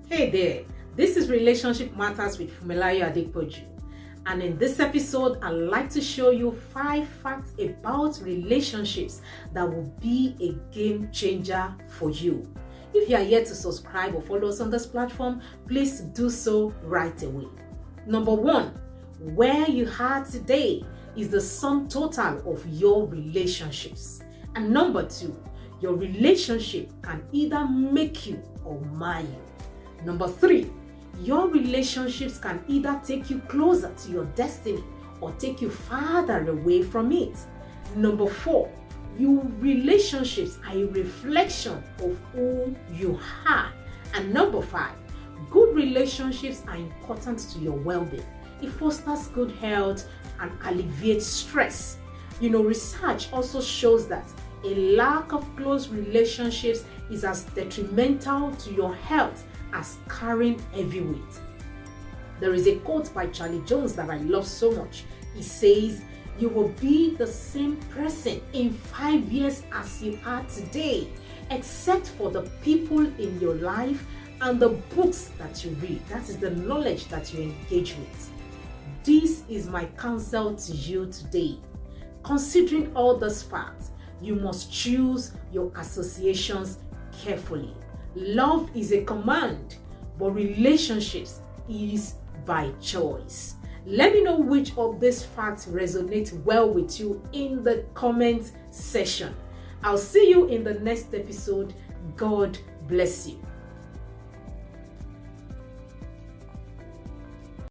Hey there, this is Relationship Matters with Fumilayo Adepoju, and in this episode I'd like to show you 5 facts about relationships that will be a game changer for you. If you are yet to subscribe or follow us on this platform, please do so right away. Number 1, where you are today is the sum total of your relationships. And number 2, your relationship can either make you or mar you. Number 3, your relationships can either take you closer to your destiny or take you farther away from it. Number 4, your relationships are a reflection of who you are. And number 5, good relationships are important to your well-being. It fosters good health and alleviates stress. Research also shows that a lack of close relationships is as detrimental to your health as carrying heavy weight. There is a quote by Charlie Jones that I love so much. He says, "You will be the same person in 5 years as you are today, except for the people in your life and the books that you read." That is the knowledge that you engage with. This is my counsel to you today. Considering all these facts, you must choose your associations carefully. Love is a command, but relationships is by choice. Let me know which of these facts resonate well with you in the comment section. I'll see you in the next episode. God bless you.